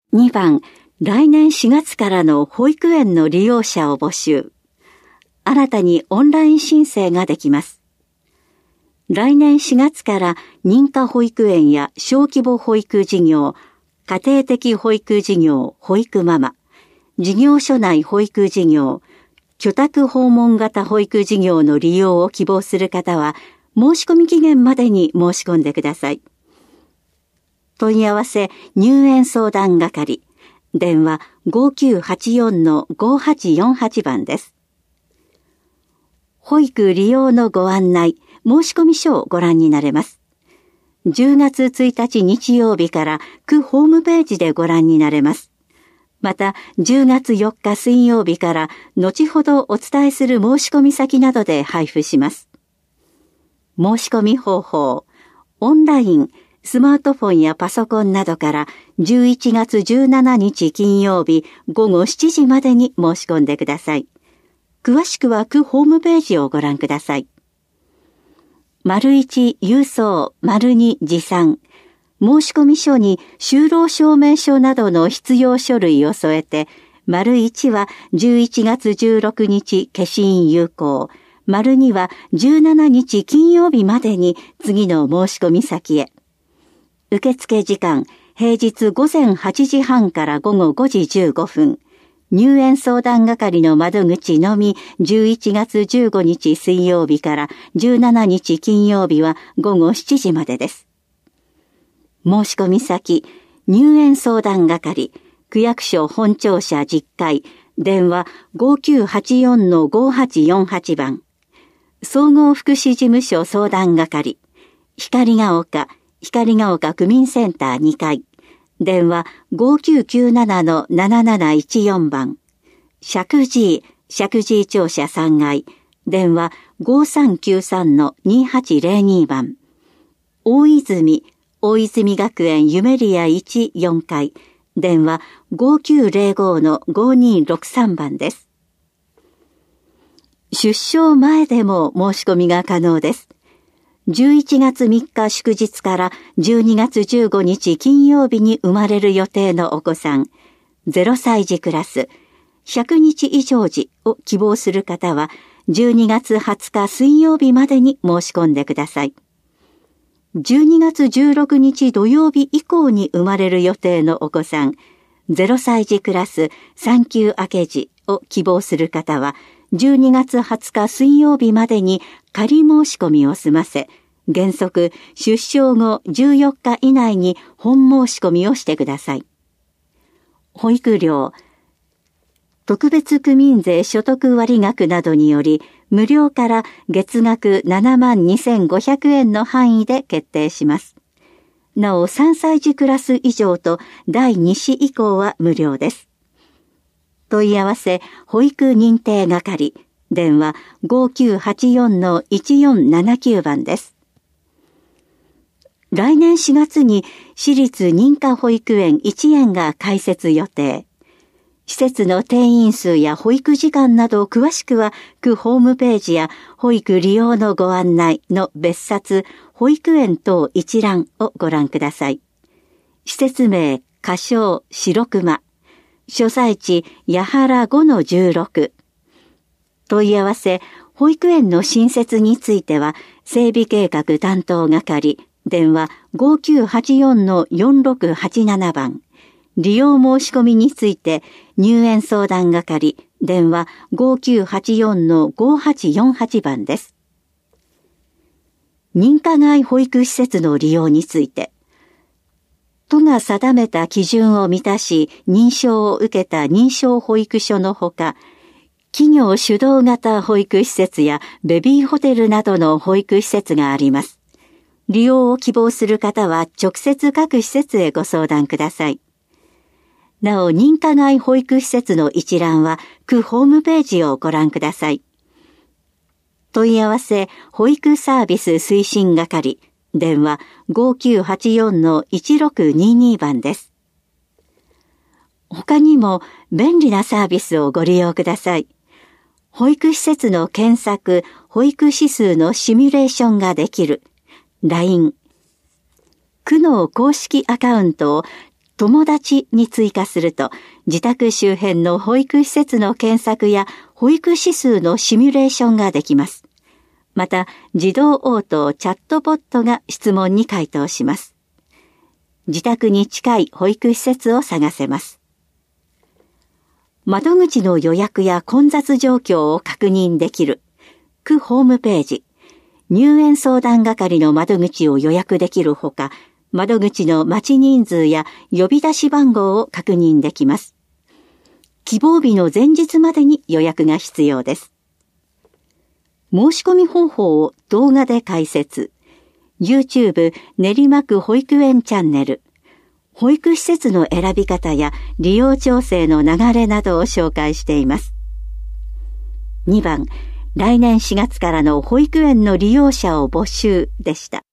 2番、来年4月からの保育園の利用者を募集。新たにオンライン申請ができます。来年4月から認可保育園や小規模保育事業、家庭的保育事業、保育ママ、事業所内保育事業、居宅訪問型保育事業の利用を希望する方は、申し込み期限までに申し込んでください。問い合わせ入園相談係、電話 5984-5848 番です。保育利用のご案内、申し込み書をご覧になれます。10月1日日曜日から区ホームページでご覧になれます。また、10月4日水曜日から後ほどお伝えする申し込み先などで配布します。申し込み方法、オンライン、スマートフォンやパソコンなどから11月17日金曜日午後7時までに申し込んでください。詳しくは区ホームページをご覧ください。1郵送、2持参。申し込み書に就労証明書などの必要書類を添えて、1は11月16日消印有効、2は17日金曜日までに次の申し込み先へ。受付時間、平日午前8時半から午後5時15分。入園相談係の窓口のみ11月15日水曜日から17日金曜日は午後7時までです。申し込み先、入園相談係、区役所本庁舎10階、電話 5984-5848 番。総合福祉事務所相談係、光が丘区民センター2階、電話 5997-7714 番。石神井庁舎3階、電話 5393-2802 番。大泉学園ゆめりや1、4階、電話 5905-5263 番です。出生前でも申し込みが可能です。11月3日祝日から12月15日金曜日に生まれる予定のお子さん、0歳児クラス、100日以上時を希望する方は、12月20日水曜日までに申し込んでください。12月16日土曜日以降に生まれる予定のお子さん、0歳児クラス産休明け時を希望する方は、12月20日水曜日までに仮申し込みを済ませ、原則出生後14日以内に本申し込みをしてください。保育料、特別区民税所得割額などにより、無料から月額72,500円の範囲で決定します。なお、3歳児クラス以上と第2子以降は無料です。問い合わせ、保育認定係、電話 5984-1479 番です。来年4月に私立認可保育園1園が開設予定。施設の定員数や保育時間など詳しくは区ホームページや保育利用のご案内の別冊保育園等一覧をご覧ください。施設名、仮称、白熊。所在地、八原 5-16。問い合わせ、保育園の新設については、整備計画担当係、電話 5984-4687 番。利用申し込みについて、入園相談係、電話 5984-5848 番です。認可外保育施設の利用について、都が定めた基準を満たし、認証を受けた認証保育所のほか、企業主導型保育施設やベビーホテルなどの保育施設があります。利用を希望する方は直接各施設へご相談ください。なお、認可外保育施設の一覧は区ホームページをご覧ください。問い合わせ、保育サービス推進係、電話 5984-1622 番です。他にも便利なサービスをご利用ください。保育施設の検索、保育指数のシミュレーションができる LINE。区の公式アカウントを友達に追加すると、自宅周辺の保育施設の検索や保育指数のシミュレーションができます。また、自動応答チャットボットが質問に回答します。自宅に近い保育施設を探せます。窓口の予約や混雑状況を確認できる。区ホームページ。入園相談係の窓口を予約できるほか、窓口の待ち人数や呼び出し番号を確認できます。希望日の前日までに予約が必要です。申し込み方法を動画で解説。YouTube 練馬区保育園チャンネル。保育施設の選び方や利用調整の流れなどを紹介しています。2番、来年4月からの保育園の利用者を募集でした。